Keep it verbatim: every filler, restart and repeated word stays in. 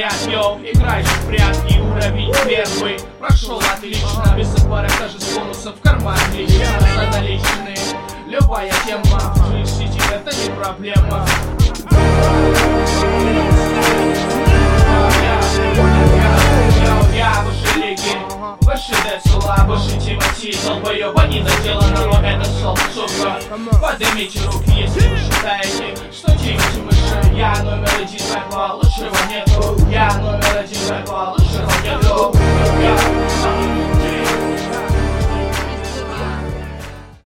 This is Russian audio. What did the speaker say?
отряд, йоу, играешь в прятки, уровень первый прошел отлично, без отборок, даже с бонусом в карман лично, за наличные. Любая тема в жизни это не проблема. Я выше лиги, выше Децула, выше Тимати, долбоёба не доделано, но это шоу, сука. Поднимите руки, если вы считаете, что Тимати выше. Я номер один, лучшего